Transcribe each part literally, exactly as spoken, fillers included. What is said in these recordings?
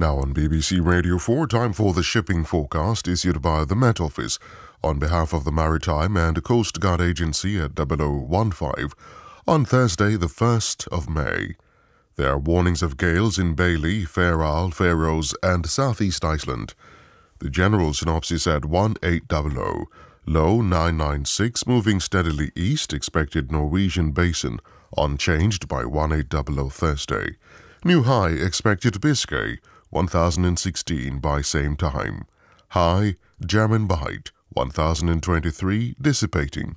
Now on B B C Radio four, time for the shipping forecast issued by the Met Office on behalf of the Maritime and Coast Guard Agency at double oh fifteen on Thursday, the first of May. There are warnings of gales in Bailey, Fair Isle, Faroes, and Southeast Iceland. The general synopsis at eighteen hundred, low nine ninety-six, moving steadily east, expected Norwegian basin, unchanged by eighteen hundred Thursday. New high expected Biscay, one thousand sixteen by same time. High, German Bight, one thousand twenty-three, dissipating.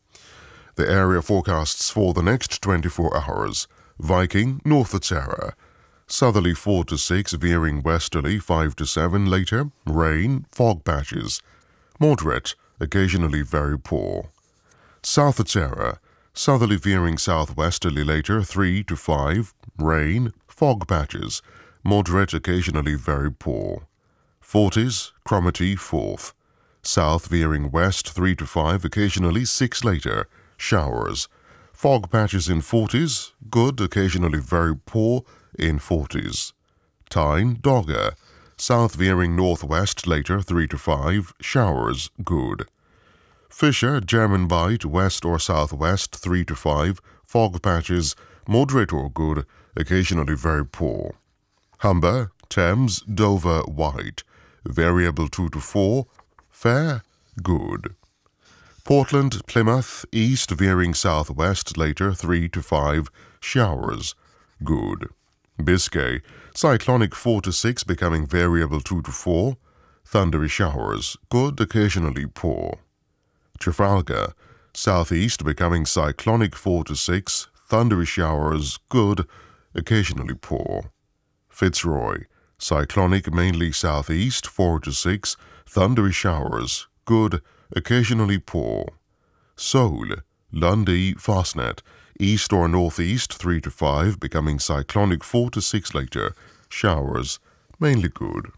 The area forecasts for the next twenty-four hours. Viking, north of Sarah. Southerly four to six, veering westerly five to seven later. Rain, fog patches. Moderate, occasionally very poor. South of Sarah. Southerly veering southwesterly later three to five. Rain, fog patches. Moderate, occasionally very poor. Forties, Cromarty fourth. South veering west three to five, occasionally six later. Showers. Fog patches in forties, good, occasionally very poor in forties. Tyne, Dogger. South veering northwest later three to five, showers, good. Fisher, German Bight, west or southwest three to five, fog patches, moderate or good, occasionally very poor. Humber, Thames, Dover, White. Variable two to four, fair, good. Portland, Plymouth, east veering southwest later three to five, showers, good. Biscay, cyclonic four to six becoming variable two to four, thundery showers, good, occasionally poor. Trafalgar, southeast becoming cyclonic four to six, thundery showers, good, occasionally poor. Fitzroy, cyclonic mainly southeast four to six, thundery showers, good, occasionally poor. Seoul, Lundy, Fastnet, east or northeast three to five, becoming cyclonic four to six later, showers, mainly good.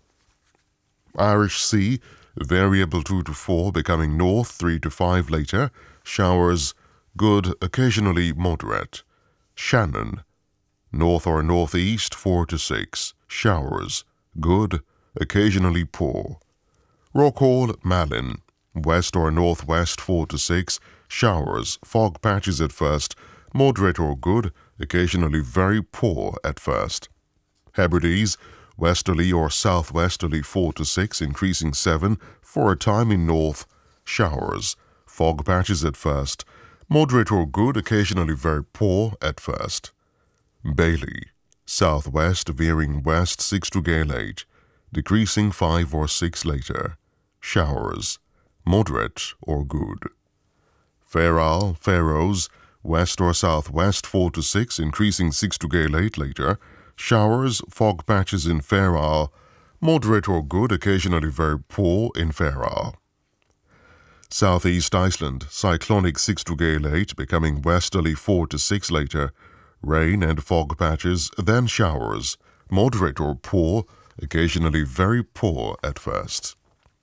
Irish Sea, variable two to four, becoming north three to five later, showers, good, occasionally moderate. Shannon, north or northeast four to six, showers, good, occasionally poor. Rockhall, Malin, west or northwest four to six, showers, fog patches at first, moderate or good, occasionally very poor at first. Hebrides, westerly or southwesterly four to six, increasing seven, for a time in north, showers, fog patches at first, moderate or good, occasionally very poor at first. Bailey, southwest veering west six to gale eight, decreasing five or six later, showers, moderate or good. Fair Isle, Faroes, west or southwest four to six, increasing six to gale eight later, showers, fog patches in Fair Isle, moderate or good, occasionally very poor in Fair Isle. Southeast Iceland, cyclonic six to gale eight, becoming westerly four to six later, rain and fog patches, then showers, moderate or poor, occasionally very poor at first.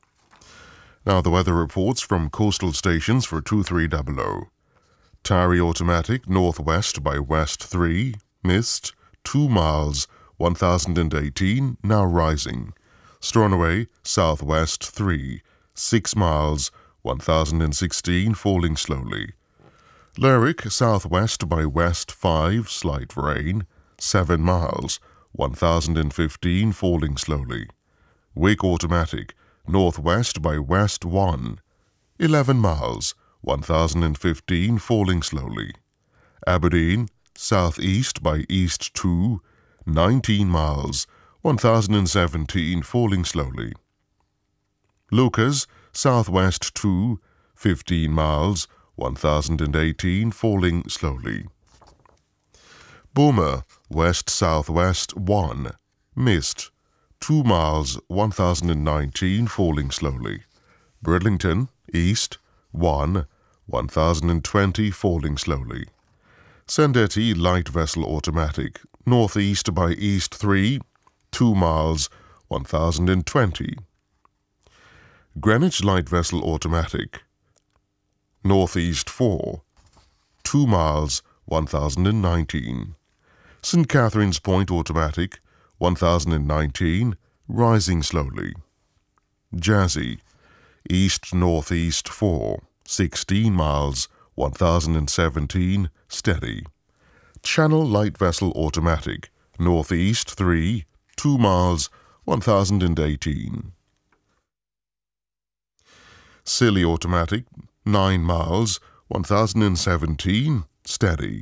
Now the weather reports from coastal stations for two three hundred. Tarry automatic, northwest by west three, mist, two miles, one thousand eighteen, now rising. Stornoway, southwest three, six miles, one thousand sixteen, falling slowly. Lerwick, southwest by west five, slight rain, seven miles, one thousand fifteen, falling slowly. Wick automatic, northwest by west one, eleven miles, one thousand fifteen, falling slowly. Aberdeen, southeast by east two, nineteen miles, one thousand seventeen, falling slowly. Lucas, southwest two, fifteen miles, one thousand eighteen, falling slowly. Boomer, west-southwest one, mist, two miles, one thousand nineteen, falling slowly. Bridlington, east, one, one thousand twenty, falling slowly. Sandetti, light vessel automatic, northeast by east three, two miles, one thousand twenty. Greenwich, light vessel automatic, northeast four, two miles, one thousand nineteen. Saint Catherine's Point automatic, one thousand nineteen, rising slowly. Jazzy, east-northeast four, sixteen miles, one thousand seventeen, steady. Channel light vessel automatic, northeast three, two miles, one thousand eighteen. Scilly automatic, nine miles, one thousand seventeen, steady.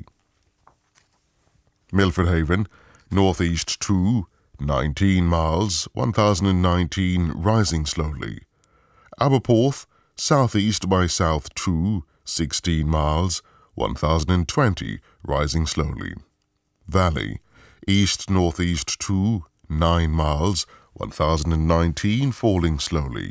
Milford Haven, northeast two, nineteen miles, one thousand nineteen, rising slowly. Aberporth, southeast by south two, sixteen miles, one thousand twenty, rising slowly. Valley, east-northeast two, nine miles, one thousand nineteen, falling slowly.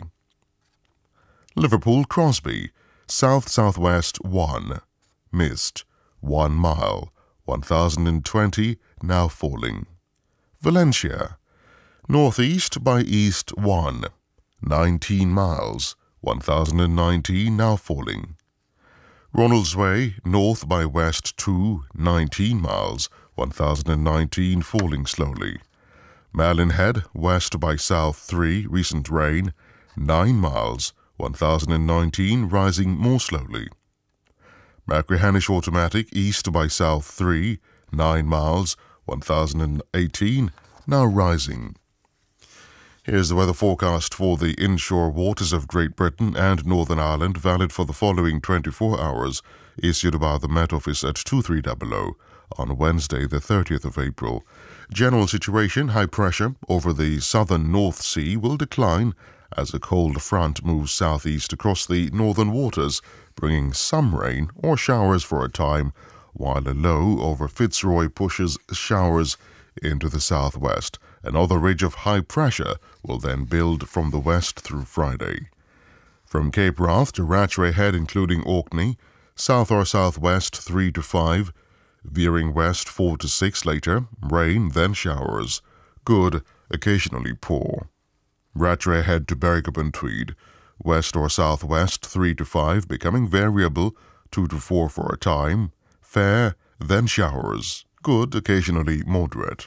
Liverpool Crosby, south-southwest one, mist, one mile, one thousand twenty, now falling. Valencia, northeast by east one, nineteen miles, one thousand nineteen, now falling. Ronaldsway, north by west two, nineteen miles, one thousand nineteen, falling slowly. Malin Head, west by south three, recent rain, nine miles, one thousand nineteen, rising more slowly. Machrihanish automatic, east by south three, nine miles, one thousand eighteen, now rising. Here's the weather forecast for the inshore waters of Great Britain and Northern Ireland, valid for the following twenty-four hours, issued by the Met Office at two three zero zero on Wednesday, the thirtieth of April. General situation: high pressure over the southern North Sea will decline as a cold front moves southeast across the northern waters, bringing some rain or showers for a time, while a low over Fitzroy pushes showers into the southwest. Another ridge of high pressure will then build from the west through Friday. From Cape Wrath to Rattray Head, including Orkney, south or southwest three to five, veering west four to six later, rain, then showers. Good, occasionally poor. Rattray Head to Berwick-upon-Tweed, west or southwest three to five, becoming variable two to four for a time. Fair, then showers. Good, occasionally moderate.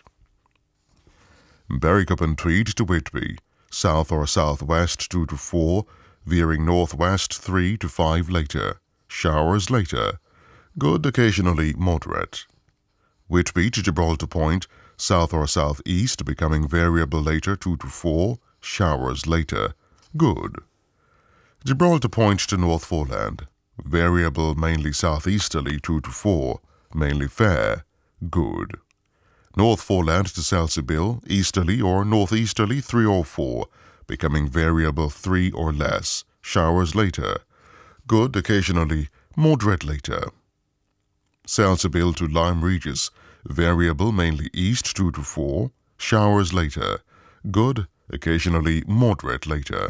Berwick-upon-Tweed to Whitby, south or southwest two to four, veering northwest three to five later. Showers later. Good, occasionally moderate. Whitby to Gibraltar Point, south or southeast, becoming variable later two to four. Showers later. Good. Gibraltar Point to North Foreland, variable mainly southeasterly two to four, mainly fair. Good. North Foreland to Selseybill, easterly or northeasterly three or four, becoming variable three or less. Showers later. Good, occasionally moderate later. Selseybill to Lyme Regis, variable mainly east two to four. Showers later. Good, occasionally moderate later.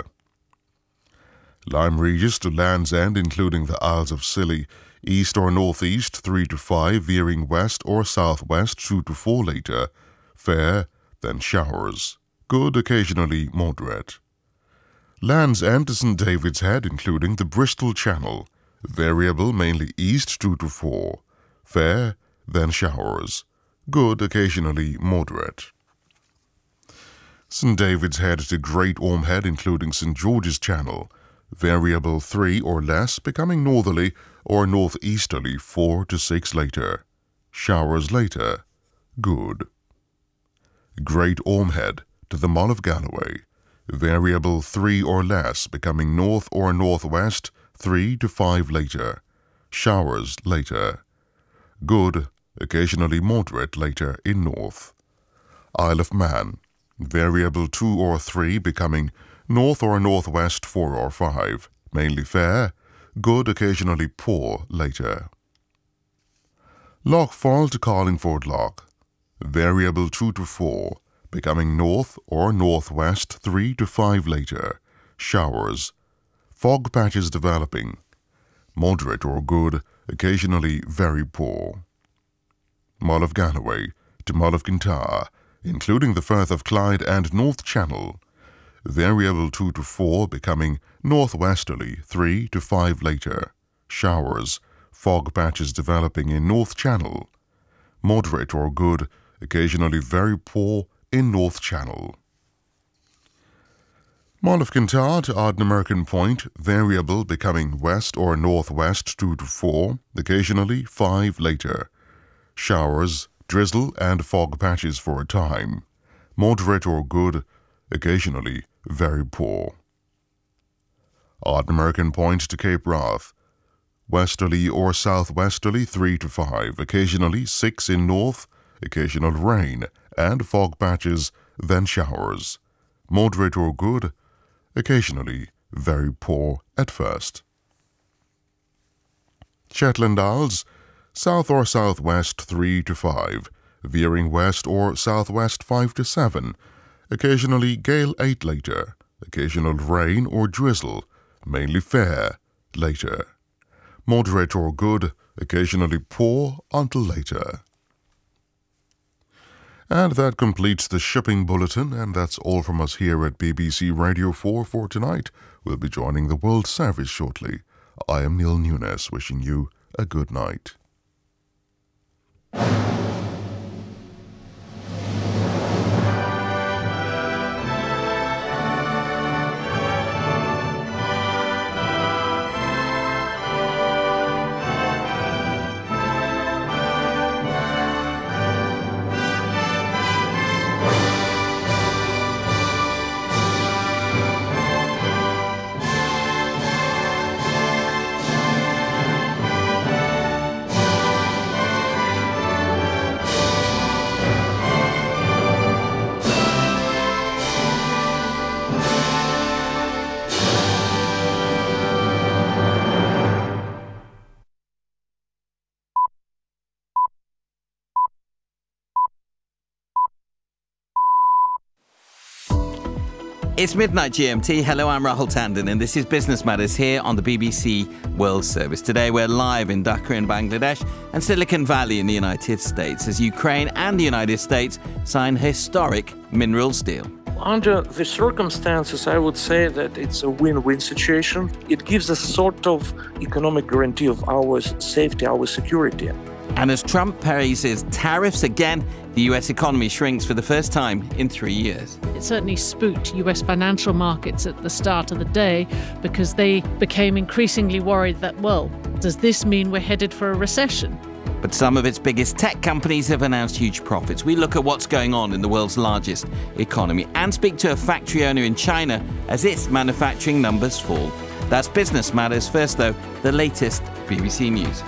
Lyme Regis to Land's End, including the Isles of Scilly, east or northeast three to five, veering west or southwest two to four later. Fair, then showers. Good, occasionally moderate. Land's End to Saint David's Head, including the Bristol Channel, variable mainly east two to four. Fair, then showers. Good, occasionally moderate. Saint David's Head to Great Orme Head, including Saint George's Channel, variable three or less, becoming northerly or northeasterly four to six later. Showers later. Good. Great Orme Head to the Mull of Galloway, variable three or less, becoming north or northwest three to five later. Showers later. Good, occasionally moderate later in north. Isle of Man, variable two or three, becoming north or northwest four or five, mainly fair. Good, occasionally poor later. Loch Foyle to Carlingford Loch, variable two to four, becoming north or northwest three to five later. Showers. Fog patches developing. Moderate or good, occasionally very poor. Mull of Galloway to Mull of Kintyre, including the Firth of Clyde and North Channel, variable two to four, becoming northwesterly three to five later. Showers. Fog patches developing in North Channel. Moderate or good, occasionally very poor in North Channel. Mall of Kentard, odd American point, variable becoming west or northwest two to four, occasionally five later. Showers, drizzle and fog patches for a time. Moderate or good, occasionally very poor. Odd American point to Cape Wrath. Westerly or southwesterly three to five, occasionally six in north, occasional rain and fog patches, then showers. Moderate or good, occasionally very poor at first. Shetland Isles, south or southwest three to five, veering west or southwest five to seven, occasionally gale eight later, occasional rain or drizzle, mainly fair later. Moderate or good, occasionally poor until later. And that completes the shipping bulletin, and that's all from us here at B B C Radio four for tonight. We'll be joining the World Service shortly. I am Neil Nunes, wishing you a good night. It's midnight G M T. Hello, I'm Rahul Tandon, and this is Business Matters here on the B B C World Service. Today we're live in Dhaka in Bangladesh and Silicon Valley in the United States as Ukraine and the United States sign historic minerals deal. Under the circumstances, I would say that it's a win-win situation. It gives a sort of economic guarantee of our safety, our security. And as Trump praises tariffs again, the U S economy shrinks for the first time in three years. It certainly spooked U S financial markets at the start of the day because they became increasingly worried that, well, does this mean we're headed for a recession? But some of its biggest tech companies have announced huge profits. We look at what's going on in the world's largest economy and speak to a factory owner in China as its manufacturing numbers fall. That's Business Matters. First, though, the latest B B C News.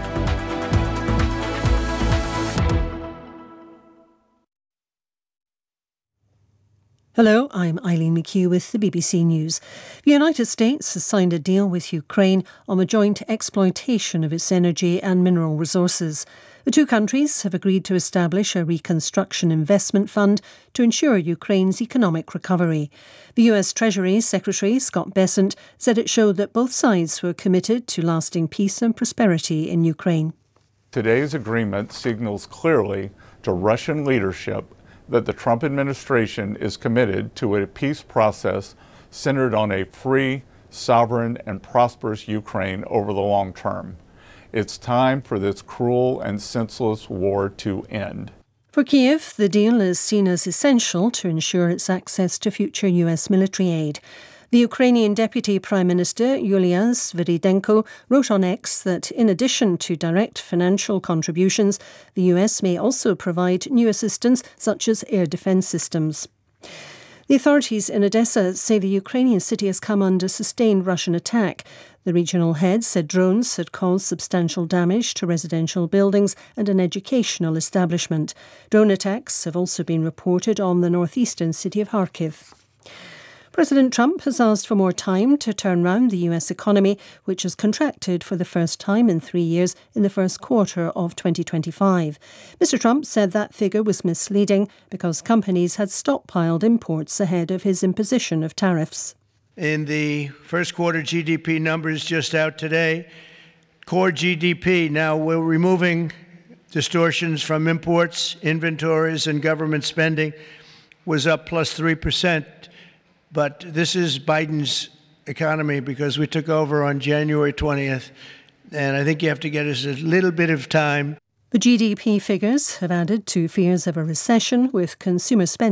Hello, I'm Eileen McHugh with the B B C News. The United States has signed a deal with Ukraine on the joint exploitation of its energy and mineral resources. The two countries have agreed to establish a reconstruction investment fund to ensure Ukraine's economic recovery. The U S Treasury Secretary Scott Bessent said it showed that both sides were committed to lasting peace and prosperity in Ukraine. Today's agreement signals clearly to Russian leadership that the Trump administration is committed to a peace process centered on a free, sovereign, and prosperous Ukraine over the long term. It's time for this cruel and senseless war to end. For Kiev, the deal is seen as essential to ensure its access to future U S military aid. The Ukrainian Deputy Prime Minister Yulia Sviridenko wrote on X that in addition to direct financial contributions, the U S may also provide new assistance such as air defence systems. The authorities in Odessa say the Ukrainian city has come under sustained Russian attack. The regional head said drones had caused substantial damage to residential buildings and an educational establishment. Drone attacks have also been reported on the northeastern city of Kharkiv. President Trump has asked for more time to turn round the U S economy, which has contracted for the first time in three years in the first quarter of twenty twenty-five. Mister Trump said that figure was misleading because companies had stockpiled imports ahead of his imposition of tariffs. In the first quarter G D P numbers just out today, core G D P, now we're removing distortions from imports, inventories, and government spending, was up plus three percent. But this is Biden's economy because we took over on January twentieth, and I think you have to get us a little bit of time. The G D P figures have added to fears of a recession with consumer spending